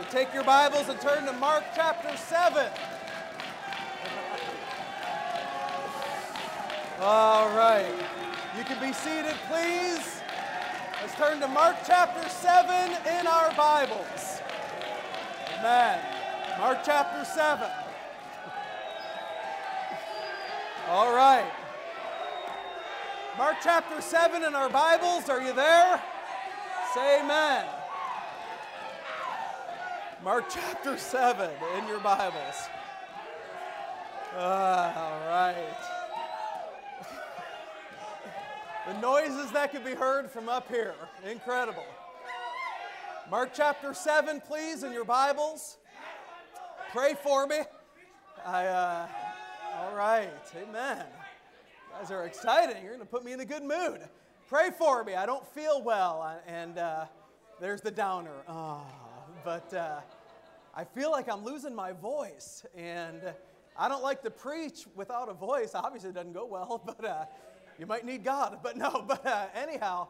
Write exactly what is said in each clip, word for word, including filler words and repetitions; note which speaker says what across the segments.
Speaker 1: Take your Bibles and turn to Mark chapter seven. All right. You can be seated, please. Let's turn to Mark chapter seven in our Bibles. Amen. Mark chapter seven. All right. Mark chapter seven in our Bibles. Are you there? Say amen. Mark chapter seven in your Bibles. Uh, all right. The noises that could be heard from up here, incredible. Mark chapter seven, please, in your Bibles. Pray for me. I, uh, all right, amen. You guys are exciting. You're going to put me in a good mood. Pray for me. I don't feel well, and uh, there's the downer. Oh, but uh, I feel like I'm losing my voice, and I don't like to preach without a voice. Obviously, it doesn't go well, but uh, you might need God. But no, but uh, anyhow,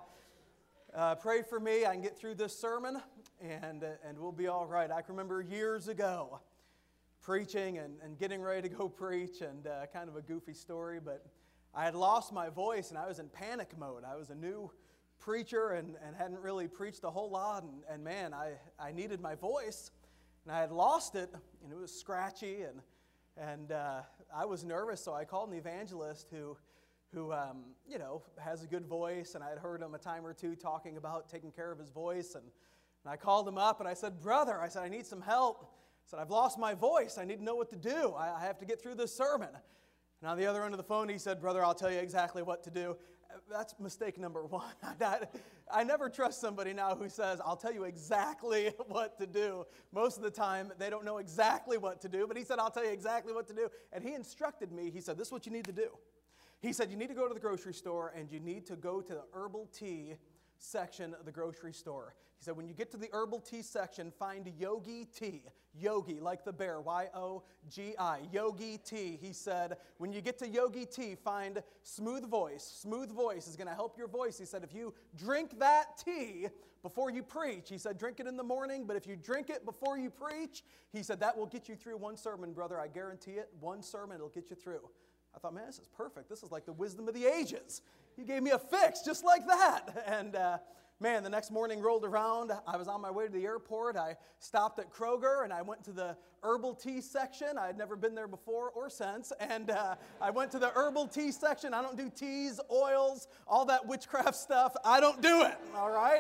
Speaker 1: uh, pray for me. I can get through this sermon, and uh, and we'll be all right. I can remember years ago preaching and, and getting ready to go preach, and uh, kind of a goofy story, but I had lost my voice, and I was in panic mode. I was a new preacher and, and hadn't really preached a whole lot, and, and man, I, I needed my voice, and I had lost it, and it was scratchy, and and uh, I was nervous, so I called an evangelist who, who um, you know, has a good voice, and I had heard him a time or two talking about taking care of his voice, and, and I called him up, and I said, brother, I said, I need some help. I said, I've lost my voice. I need to know what to do. I, I have to get through this sermon. And on the other end of the phone, he said, brother, I'll tell you exactly what to do. That's mistake number one. I, I never trust somebody now who says, I'll tell you exactly what to do. Most of the time, they don't know exactly what to do, but he said, I'll tell you exactly what to do. And he instructed me. He said, this is what you need to do. He said, you need to go to the grocery store, and you need to go to the herbal tea section of the grocery store. He said, when you get to the herbal tea section, find Yogi tea. Yogi, like the bear, Y O G I, Yogi tea. He said, when you get to Yogi tea, find Smooth Voice. Smooth Voice is going to help your voice. He said, if you drink that tea before you preach, he said, drink it in the morning, but if you drink it before you preach, he said, that will get you through one sermon, brother. I guarantee it. One sermon, it'll get you through. I thought, man, this is perfect. This is like the wisdom of the ages. He gave me a fix just like that. And, uh, Man, the next morning rolled around. I was on my way to the airport. I stopped at Kroger, and I went to the herbal tea section. I had never been there before or since. And uh, I went to the herbal tea section. I don't do teas, oils, all that witchcraft stuff. I don't do it, all right?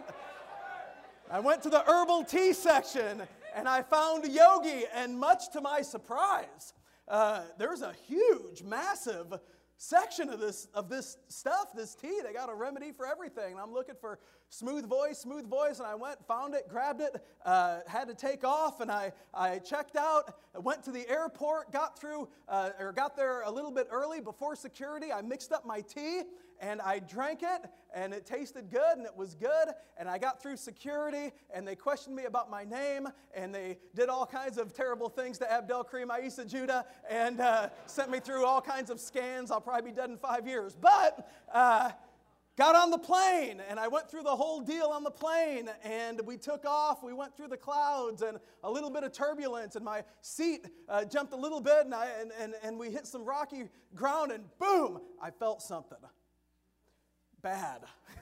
Speaker 1: I went to the herbal tea section, and I found Yogi. And much to my surprise, uh, there's a huge, massive section of this of this stuff, this tea. They got a remedy for everything. And I'm looking for Smooth Voice, Smooth Voice, and I went, found it, grabbed it, uh, had to take off, and I, I checked out, went to the airport, got through, uh, or got there a little bit early before security. I mixed up my tea, and I drank it, and it tasted good, and it was good, and I got through security, and they questioned me about my name, and they did all kinds of terrible things to Abdel Karim Aissa Judah, and uh, sent me through all kinds of scans. I'll probably be dead in five years, but uh, got on the plane, and I went through the whole deal on the plane, and we took off. We went through the clouds and a little bit of turbulence, and my seat uh, jumped a little bit, and, I, and, and, and we hit some rocky ground, and boom, I felt something bad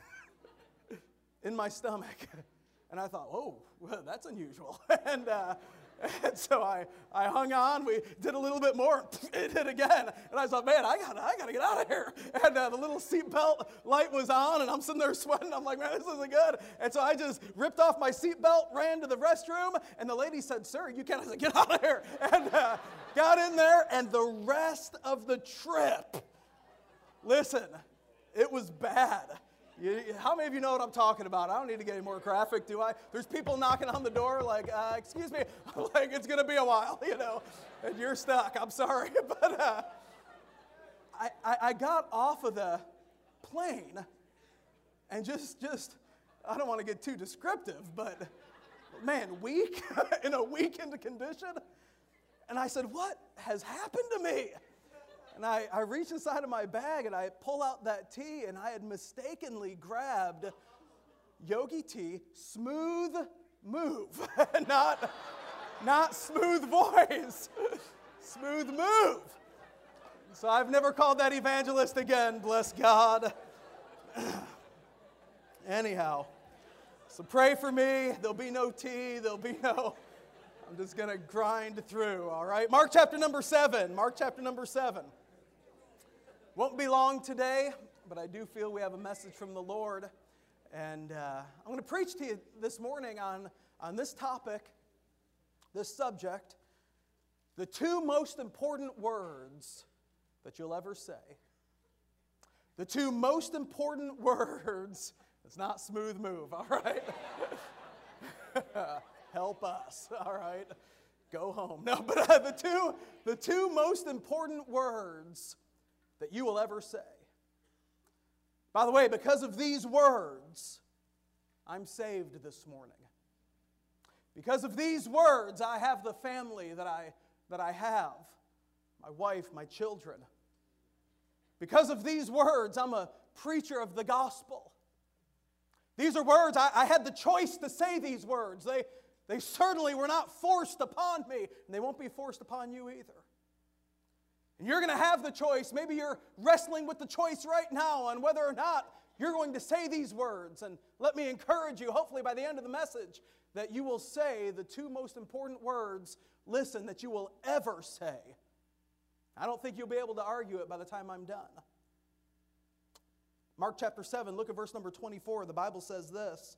Speaker 1: in my stomach. And I thought, whoa, well, that's unusual. and, uh, and so I, I hung on. We did a little bit more. It hit again. And I thought, man, I got I got to get out of here. And uh, the little seatbelt light was on, and I'm sitting there sweating. I'm like, man, this isn't good. And so I just ripped off my seatbelt, ran to the restroom, and the lady said, sir, you can't. I said, get out of here. And uh, got in there, and the rest of the trip, listen, it was bad. You, how many of you know what I'm talking about? I don't need to get any more graphic, do I? There's people knocking on the door like, uh, excuse me, I'm like, it's going to be a while, you know, and you're stuck. I'm sorry. But uh, I, I, I got off of the plane and just, just, I don't want to get too descriptive, but man, weak, in a weakened condition. And I said, what has happened to me? And I, I reach inside of my bag, and I pull out that tea, and I had mistakenly grabbed Yogi tea, Smooth Move, not not smooth voice. Smooth move. So I've never called that evangelist again, bless God. Anyhow, so pray for me. There'll be no tea. There'll be no, I'm just going to grind through, all right? Mark chapter number seven. Mark chapter number seven. Won't be long today, but I do feel we have a message from the Lord. And uh, I'm going to preach to you this morning on, on this topic, this subject, the two most important words that you'll ever say. The two most important words. It's not smooth move, all right? Help us, all right? Go home. No, but uh, the two, the two most important words that you will ever say. By the way, because of these words, I'm saved this morning. Because of these words, I have the family that I, that I have, my wife, my children. Because of these words, I'm a preacher of the gospel. These are words, I, I had the choice to say these words. They, they certainly were not forced upon me, and they won't be forced upon you either. And you're going to have the choice. Maybe you're wrestling with the choice right now on whether or not you're going to say these words. And let me encourage you, hopefully by the end of the message, that you will say the two most important words, listen, that you will ever say. I don't think you'll be able to argue it by the time I'm done. Mark chapter seven, look at verse number twenty-four. The Bible says this.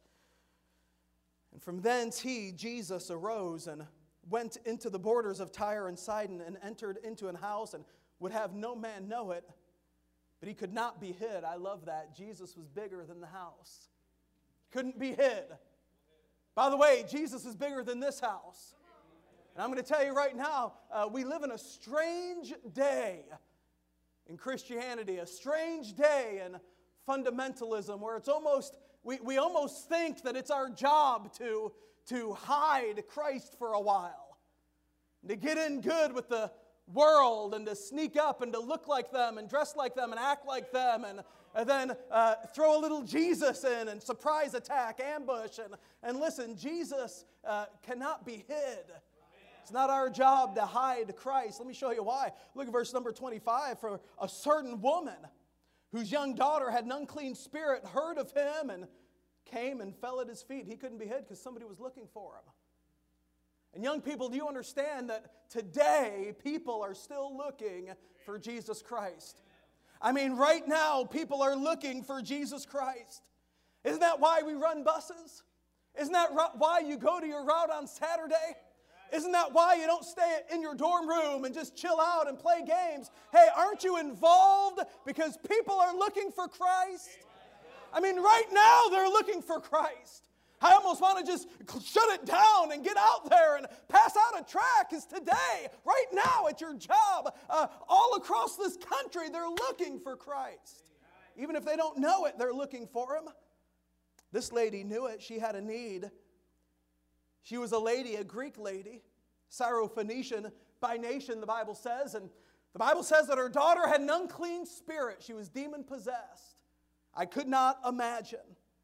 Speaker 1: And from thence he, Jesus, arose and went into the borders of Tyre and Sidon and entered into an house and would have no man know it, but he could not be hid. I love that. Jesus was bigger than the house. Couldn't be hid. By the way, Jesus is bigger than this house. And I'm going to tell you right now, uh, we live in a strange day in Christianity, a strange day in fundamentalism, where it's almost, we, we almost think that it's our job to, to hide Christ for a while, to get in good with the world and to sneak up and to look like them and dress like them and act like them and, and then uh, throw a little Jesus in and surprise attack, ambush. And, and listen, Jesus uh, cannot be hid. It's not our job to hide Christ. Let me show you why. Look at verse number twenty-five. For a certain woman whose young daughter had an unclean spirit heard of him and came and fell at his feet. He couldn't be hid because somebody was looking for him. And young people, do you understand that today people are still looking for Jesus Christ? I mean, right now people are looking for Jesus Christ. Isn't that why we run buses? Isn't that why you go to your route on Saturday? Isn't that why you don't stay in your dorm room and just chill out and play games? Hey, aren't you involved because people are looking for Christ? I mean, right now they're looking for Christ. I almost want to just shut it down and get out there and pass out a tract, because today, right now at your job, uh, all across this country, they're looking for Christ. Even if they don't know it, they're looking for Him. This lady knew it. She had a need. She was a lady, a Greek lady, Syrophoenician by nation, the Bible says. And the Bible says that her daughter had an unclean spirit. She was demon-possessed. I could not imagine.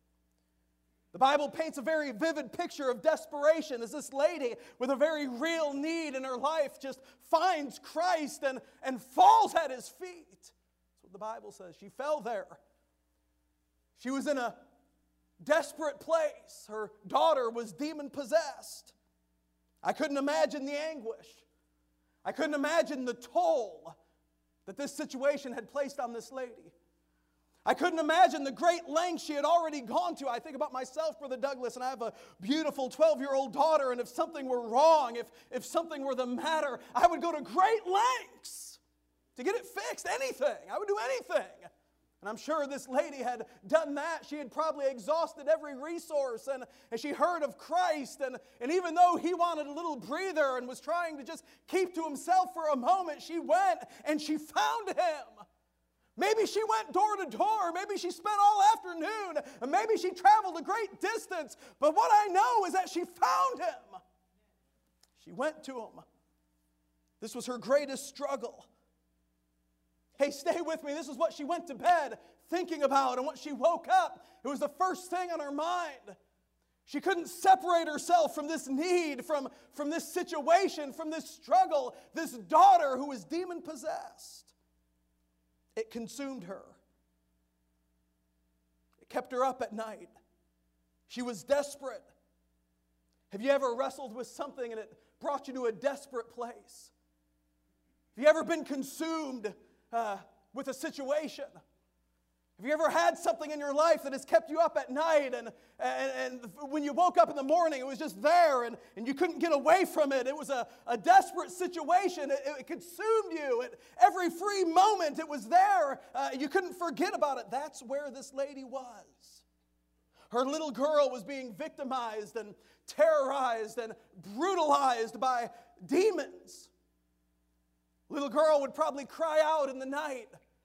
Speaker 1: The Bible paints a very vivid picture of desperation as this lady with a very real need in her life just finds Christ and, and falls at His feet. That's what the Bible says. She fell there. She was in a desperate place. Her daughter was demon-possessed. I couldn't imagine the anguish. I couldn't imagine the toll that this situation had placed on this lady. I couldn't imagine the great lengths she had already gone to. I think about myself, Brother Douglas, and I have a beautiful twelve-year-old daughter, and if something were wrong, if, if something were the matter, I would go to great lengths to get it fixed, anything. I would do anything. And I'm sure this lady had done that. She had probably exhausted every resource, and, and she heard of Christ. And, and even though he wanted a little breather and was trying to just keep to himself for a moment, she went and she found him. Maybe she went door to door. Maybe she spent all afternoon. And maybe she traveled a great distance. But what I know is that she found him. She went to him. This was her greatest struggle. Hey, stay with me. This is what she went to bed thinking about, and when she woke up, it was the first thing on her mind. She couldn't separate herself from this need, from, from this situation, from this struggle, this daughter who was demon-possessed. It consumed her. It kept her up at night. She was desperate. Have you ever wrestled with something and it brought you to a desperate place? Have you ever been consumed uh, with a situation? Have you ever had something in your life that has kept you up at night and, and, and when you woke up in the morning it was just there and, and you couldn't get away from it? It was a, a desperate situation. It, it consumed you. At every free moment it was there. Uh, you couldn't forget about it. That's where this lady was. Her little girl was being victimized and terrorized and brutalized by demons. Little girl would probably cry out in the night.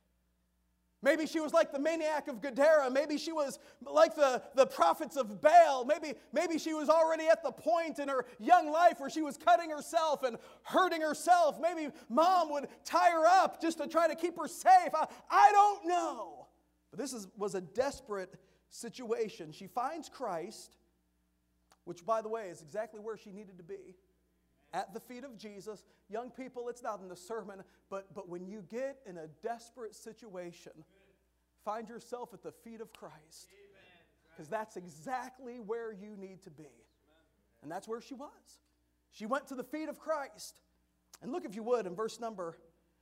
Speaker 1: Maybe she was like the maniac of Gadara. Maybe she was like the, the prophets of Baal. Maybe, maybe she was already at the point in her young life where she was cutting herself and hurting herself. Maybe mom would tie her up just to try to keep her safe. I, I don't know. But this is, was a desperate situation. She finds Christ, which, by the way, is exactly where she needed to be. At the feet of Jesus. Young people, it's not in the sermon, but, but when you get in a desperate situation, find yourself at the feet of Christ. Because that's exactly where you need to be. And that's where she was. She went to the feet of Christ. And look, if you would, in verse number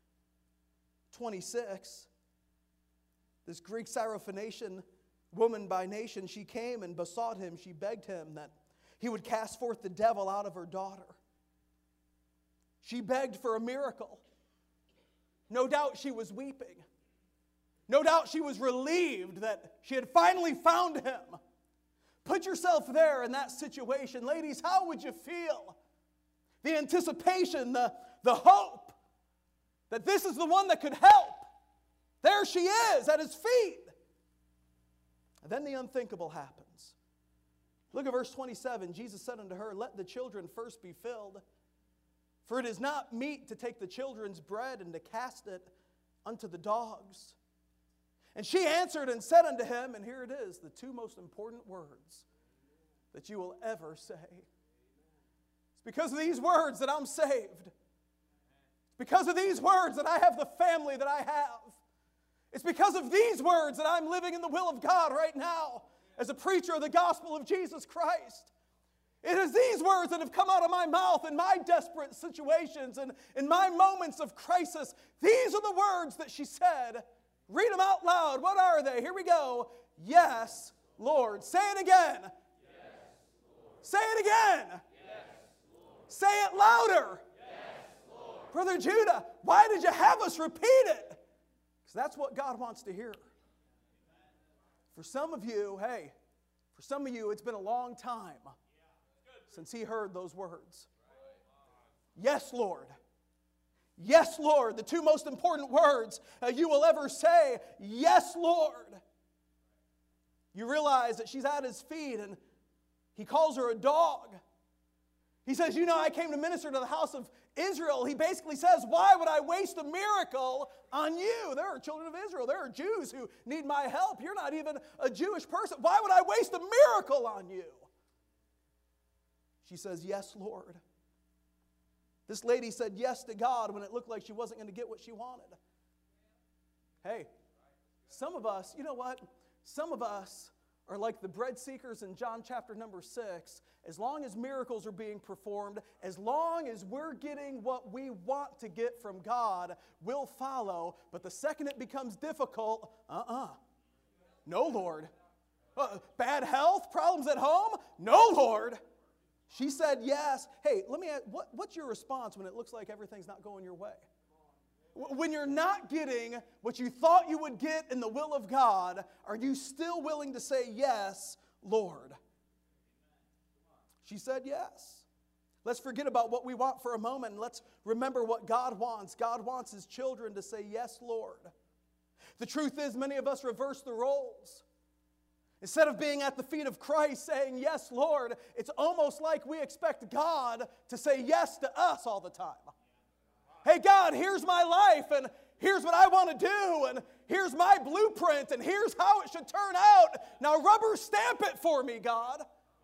Speaker 1: twenty-six, this Greek Syrophoenician woman by nation, she came and besought him, she begged him that he would cast forth the devil out of her daughter. She begged for a miracle. No doubt she was weeping. No doubt she was relieved that she had finally found him. Put yourself there in that situation. Ladies, how would you feel? The anticipation, the, the hope that this is the one that could help. There she is at his feet. And then the unthinkable happens. Look at verse twenty-seven. Jesus said unto her, let the children first be filled. For it is not meet to take the children's bread and to cast it unto the dogs. And she answered and said unto him, and here it is, the two most important words that you will ever say. It's because of these words that I'm saved. It's because of these words that I have the family that I have. It's because of these words that I'm living in the will of God right now as a preacher of the gospel of Jesus Christ. It is these words that have come out of my mouth in my desperate situations and in my moments of crisis. These are the words that she said. Read them out loud. What are they? Here we go. Yes, Lord. Say it again. Yes, Lord. Say it again. Yes, Lord. Say it louder. Yes, Lord. Brother Judah, why did you have us repeat it? Because that's what God wants to hear. For some of you, hey, for some of you, it's been a long time since he heard those words. Yes, Lord. Yes, Lord. The two most important words uh, you will ever say. Yes, Lord. You realize that she's at his feet and he calls her a dog. He says, you know, I came to minister to the house of Israel. He basically says, why would I waste a miracle on you? There are children of Israel. There are Jews who need my help. You're not even a Jewish person. Why would I waste a miracle on you? She says, yes, Lord. This lady said yes to God when it looked like she wasn't going to get what she wanted. Hey, some of us, you know what? Some of us are like the bread seekers in John chapter number six. As long as miracles are being performed, as long as we're getting what we want to get from God, we'll follow. But the second it becomes difficult, uh-uh. No, Lord. Uh, bad health, problems at home? No, Lord. She said yes. Hey, let me ask, what, what's your response when it looks like everything's not going your way? When you're not getting what you thought you would get in the will of God, are you still willing to say yes, Lord? She said yes. Let's forget about what we want for a moment and let's remember what God wants. God wants his children to say yes, Lord. The truth is, many of us reverse the roles. Instead of being at the feet of Christ saying, yes, Lord, it's almost like we expect God to say yes to us all the time. Hey, God, here's my life, and here's what I want to do, and here's my blueprint, and here's how it should turn out. Now rubber stamp it for me, God.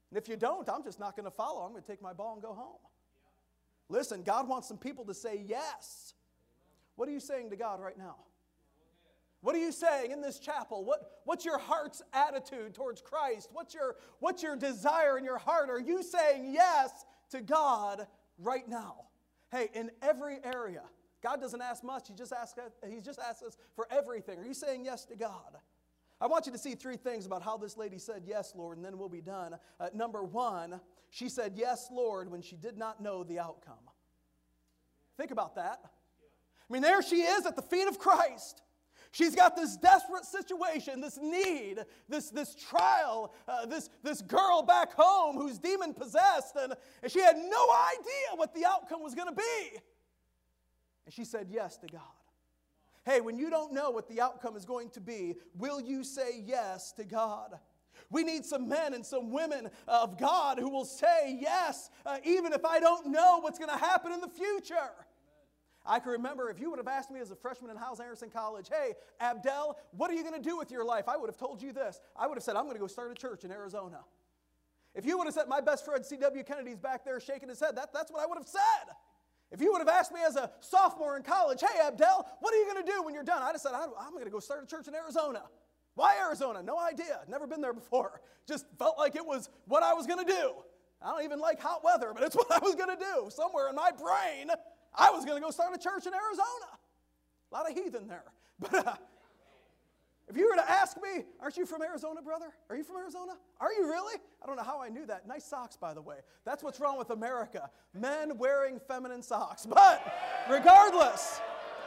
Speaker 1: And if you don't, I'm just not going to follow. I'm going to take my ball and go home. Listen, God wants some people to say yes. What are you saying to God right now? What are you saying in this chapel? What, what's your heart's attitude towards Christ? What's your, what's your desire in your heart? Are you saying yes to God right now? Hey, in every area, God doesn't ask much. He just asks, he just asks us for everything. Are you saying yes to God? I want you to see three things about how this lady said, yes, Lord, and then we'll be done. Uh, number one, she said, yes, Lord, when she did not know the outcome. Think about that. I mean, there she is at the feet of Christ. She's got this desperate situation, this need, this, this trial, uh, this, this girl back home who's demon-possessed, and, and she had no idea what the outcome was going to be. And she said yes to God. Hey, when you don't know what the outcome is going to be, will you say yes to God? We need some men and some women of God who will say yes, uh, even if I don't know what's going to happen in the future. I can remember if you would have asked me as a freshman in Hyles-Anderson College, hey, Abdel, what are you going to do with your life? I would have told you this. I would have said, I'm going to go start a church in Arizona. If you would have said, my best friend C W Kennedy's back there shaking his head, that, that's what I would have said. If you would have asked me as a sophomore in college, hey, Abdel, what are you going to do when you're done? I'd have said, I'm going to go start a church in Arizona. Why Arizona? No idea. Never been there before. Just felt like it was what I was going to do. I don't even like hot weather, but it's what I was going to do. Somewhere in my brain, I was going to go start a church in Arizona. A lot of heathen there. But uh, if you were to ask me, aren't you from Arizona, brother? Are you from Arizona? Are you really? I don't know how I knew that. Nice socks, by the way. That's what's wrong with America. Men wearing feminine socks. But regardless,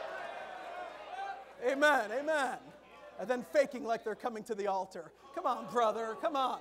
Speaker 1: amen, amen. And then faking like they're coming to the altar. Come on, brother, come on.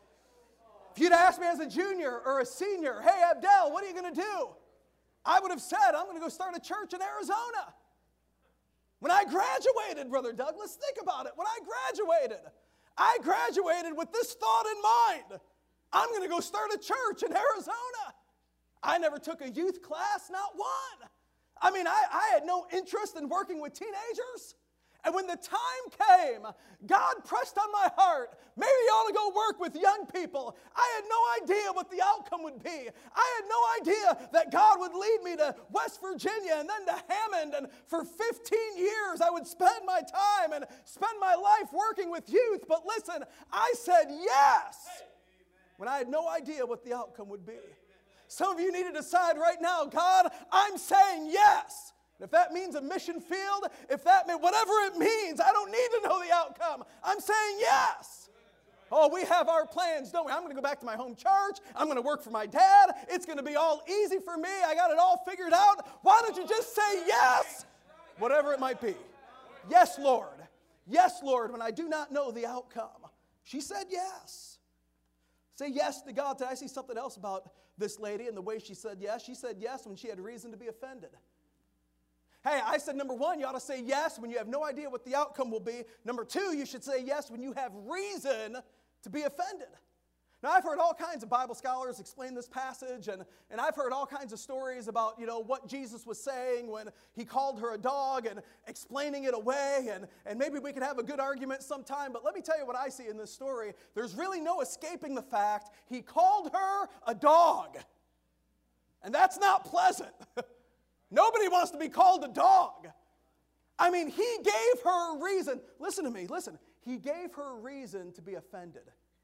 Speaker 1: If you'd asked me as a junior or a senior, hey, Abdel, what are you going to do? I would have said, I'm going to go start a church in Arizona. When I graduated, Brother Douglas, think about it. When I graduated, I graduated with this thought in mind. I'm going to go start a church in Arizona. I never took a youth class, not one. I mean, I, I had no interest in working with teenagers. And when the time came, God pressed on my heart, maybe you ought to go work with young people. I had no idea what the outcome would be. I had no idea that God would lead me to West Virginia and then to Hammond. And for fifteen years, I would spend my time and spend my life working with youth. But listen, I said yes when I had no idea what the outcome would be. Some of you need to decide right now, God, I'm saying yes. If that means a mission field, if that means whatever it means, I don't need to know the outcome. I'm saying yes. Oh, we have our plans, don't we? I'm going to go back to my home church. I'm going to work for my dad. It's going to be all easy for me. I got it all figured out. Why don't you just say yes? Whatever it might be. Yes, Lord. Yes, Lord, when I do not know the outcome. She said yes. Say yes to God. Did I see something else about this lady and the way she said yes? She said yes when she had reason to be offended. Hey, I said number one, you ought to say yes when you have no idea what the outcome will be. Number two, you should say yes when you have reason to be offended. Now, I've heard all kinds of Bible scholars explain this passage, and, and I've heard all kinds of stories about, you know, what Jesus was saying when he called her a dog and explaining it away, and, and maybe we could have a good argument sometime, but let me tell you what I see in this story. There's really no escaping the fact he called her a dog, and that's not pleasant. Nobody wants to be called a dog. I mean, he gave her a reason. Listen to me, listen. He gave her a reason to be offended.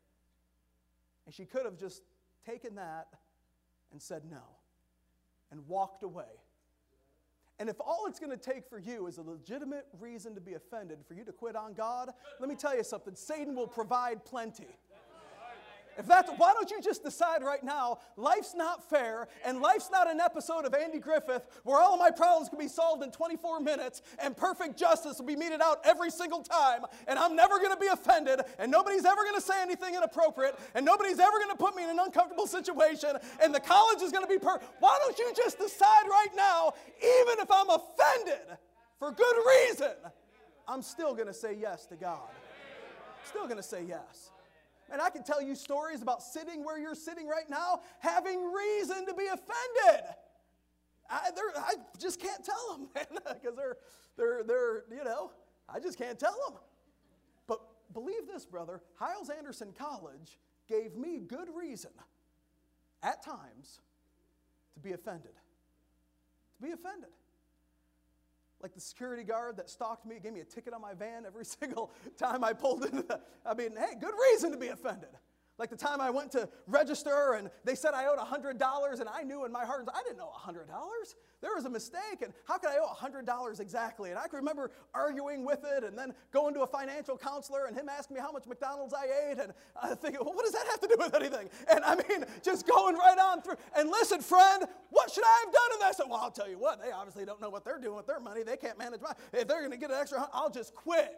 Speaker 1: And she could have just taken that and said no and walked away. And if all it's going to take for you is a legitimate reason to be offended, for you to quit on God, let me tell you something. Satan will provide plenty. If that's, why don't you just decide right now, life's not fair, and life's not an episode of Andy Griffith where all of my problems can be solved in twenty-four minutes, and perfect justice will be meted out every single time, and I'm never going to be offended, and nobody's ever going to say anything inappropriate, and nobody's ever going to put me in an uncomfortable situation, and the college is going to be perfect. Why don't you just decide right now, even if I'm offended for good reason, I'm still going to say yes to God. Still going to say yes. And I can tell you stories about sitting where you're sitting right now, having reason to be offended. I, I just can't tell them, man, because they're, they're, they're, you know, I just can't tell them. But believe this, brother, Hyles-Anderson College gave me good reason, at times, to be offended. To be offended. Like the security guard that stalked me, gave me a ticket on my van every single time I pulled into the, I mean, hey, good reason to be offended. Like the time I went to register and they said I owed one hundred dollars and I knew in my heart, I didn't owe one hundred dollars. There was a mistake, and how could I owe one hundred dollars exactly? And I can remember arguing with it and then going to a financial counselor and him asking me how much McDonald's I ate, and I thinking, well, what does that have to do with anything? And I mean, just going right on through. And listen, friend, what should I have done in that? I said, well, I'll tell you what, they obviously don't know what they're doing with their money. They can't manage mine. If they're going to get an extra, I'll just quit.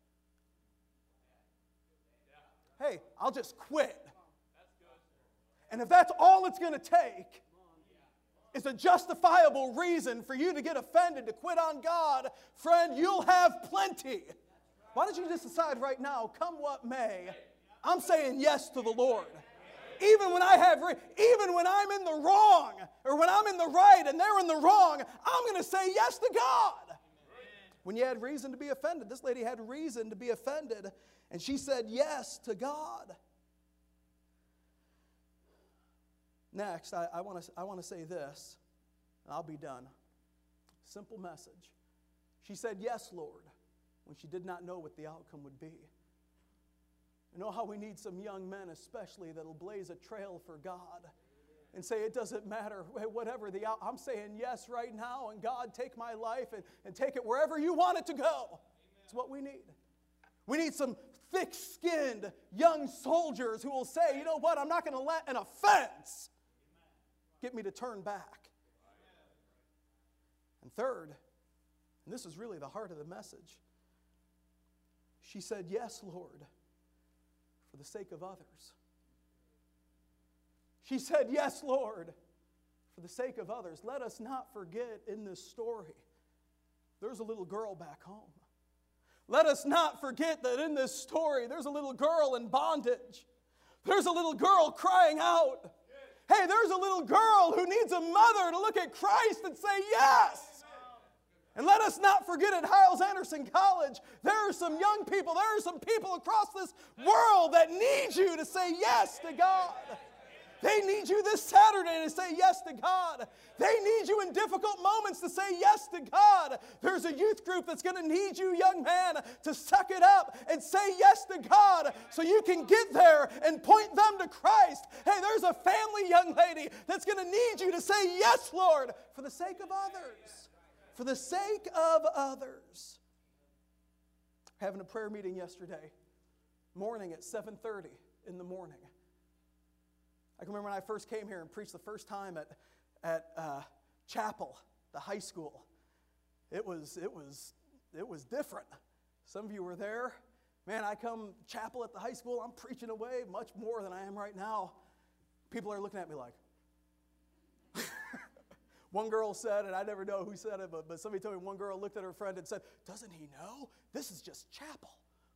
Speaker 1: Hey, I'll just quit. And if that's all it's going to take is a justifiable reason for you to get offended, to quit on God, friend, you'll have plenty. Why don't you just decide right now, come what may, I'm saying yes to the Lord. Even when I have, re- even when I'm in the wrong, or when I'm in the right and they're in the wrong, I'm going to say yes to God. When you had reason to be offended, this lady had reason to be offended, and she said yes to God. Next, I, I want to I want to say this, and I'll be done. Simple message. She said, yes, Lord, when she did not know what the outcome would be. You know how we need some young men especially that'll blaze a trail for God and say it doesn't matter, whatever the out. I'm saying yes right now, and God, take my life and, and take it wherever you want it to go. It's what we need. We need some thick-skinned young soldiers who will say, you know what, I'm not going to let an offense get me to turn back. And third, and this is really the heart of the message, she said, yes, Lord, for the sake of others. She said, yes, Lord, for the sake of others. Let us not forget in this story, there's a little girl back home. Let us not forget that in this story, there's a little girl in bondage. There's a little girl crying out. Hey, there's a little girl who needs a mother to look at Christ and say yes. And let us not forget at Hyles-Anderson College, there are some young people, there are some people across this world that need you to say yes to God. They need you this Saturday to say yes to God. They need you in difficult moments to say yes to God. There's a youth group that's going to need you, young man, to suck it up and say yes to God so you can get there and point them to Christ. Hey, there's a family young lady that's going to need you to say yes, Lord, for the sake of others. For the sake of others. Having a prayer meeting yesterday morning at seven thirty in the morning. I can remember when I first came here and preached the first time at, at uh, Chapel, the high school. It was, it was, it was different. Some of you were there. Man, I come Chapel at the high school, I'm preaching away much more than I am right now. People are looking at me like. One girl said, and I never know who said it, but, but somebody told me one girl looked at her friend and said, doesn't he know? This is just Chapel.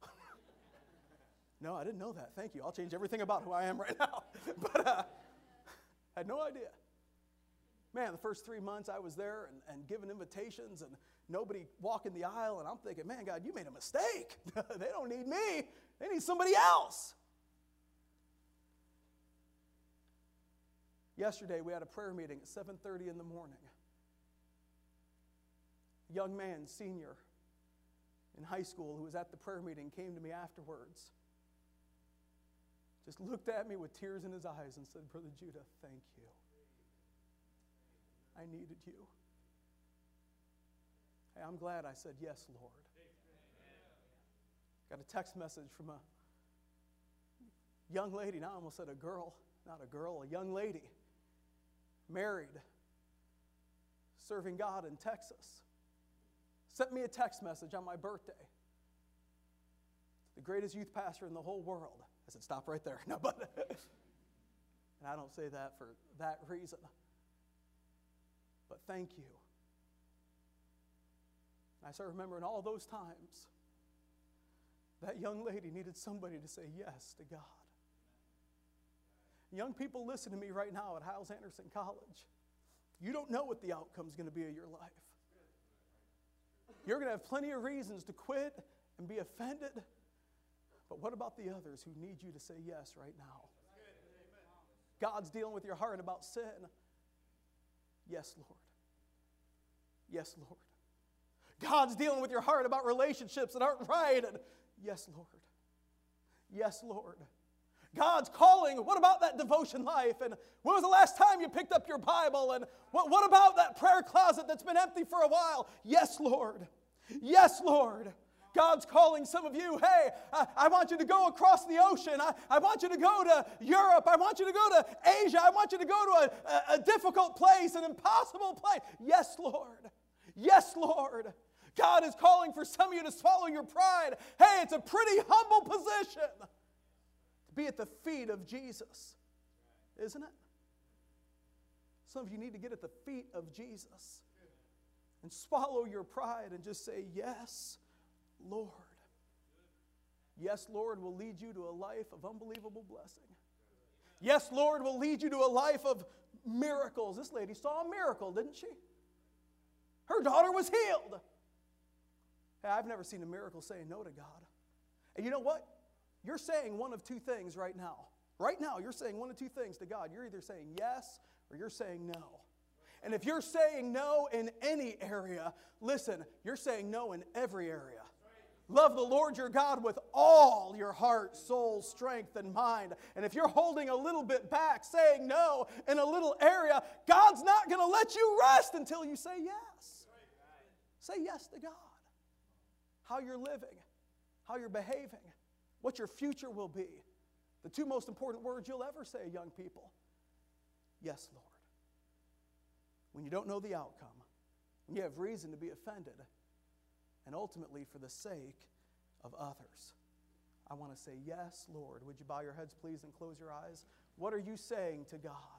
Speaker 1: No, I didn't know that. Thank you. I'll change everything about who I am right now. But uh, I had no idea. Man, the first three months I was there and, and giving invitations and nobody walking the aisle, and I'm thinking, man, God, you made a mistake. They don't need me. They need somebody else. Yesterday, we had a prayer meeting at seven thirty in the morning. A young man, senior in high school, who was at the prayer meeting, came to me afterwards. Just looked at me with tears in his eyes and said, Brother Judah, thank you. I needed you. Hey, I'm glad I said yes, Lord. Got a text message from a young lady. Now I almost said a girl. Not a girl, a young lady. Married. Serving God in Texas. Sent me a text message on my birthday. The greatest youth pastor in the whole world. I said, stop right there. No, but, and I don't say that for that reason. But thank you. And I start remembering all those times that young lady needed somebody to say yes to God. Young people, listen to me right now at Hyles-Anderson College. You don't know what the outcome is going to be of your life. You're going to have plenty of reasons to quit and be offended. But what about the others who need you to say yes right now? God's dealing with your heart about sin. Yes, Lord. Yes, Lord. God's dealing with your heart about relationships that aren't right. And yes, Lord. Yes, Lord. God's calling. What about that devotion life? And when was the last time you picked up your Bible? And what, what about that prayer closet that's been empty for a while? Yes, Lord. Yes, Lord. God's calling some of you, hey, I, I want you to go across the ocean. I, I want you to go to Europe. I want you to go to Asia. I want you to go to a, a, a difficult place, an impossible place. Yes, Lord. Yes, Lord. God is calling for some of you to swallow your pride. Hey, it's a pretty humble position to be at the feet of Jesus, isn't it? Some of you need to get at the feet of Jesus and swallow your pride and just say, yes, Lord. Yes, Lord will lead you to a life of unbelievable blessing. Yes, Lord will lead you to a life of miracles. This lady saw a miracle, didn't she? Her daughter was healed. Hey, I've never seen a miracle saying no to God. And you know what? You're saying one of two things right now. Right now, you're saying one of two things to God. You're either saying yes or you're saying no. And if you're saying no in any area, listen, you're saying no in every area. Love the Lord your God with all your heart, soul, strength, and mind. And if you're holding a little bit back, saying no in a little area, God's not going to let you rest until you say yes. Say yes to God. How you're living, how you're behaving, what your future will be. The two most important words you'll ever say, young people. Yes, Lord. When you don't know the outcome, when you have reason to be offended, and ultimately for the sake of others. I want to say, yes, Lord. Would you bow your heads, please, and close your eyes? What are you saying to God?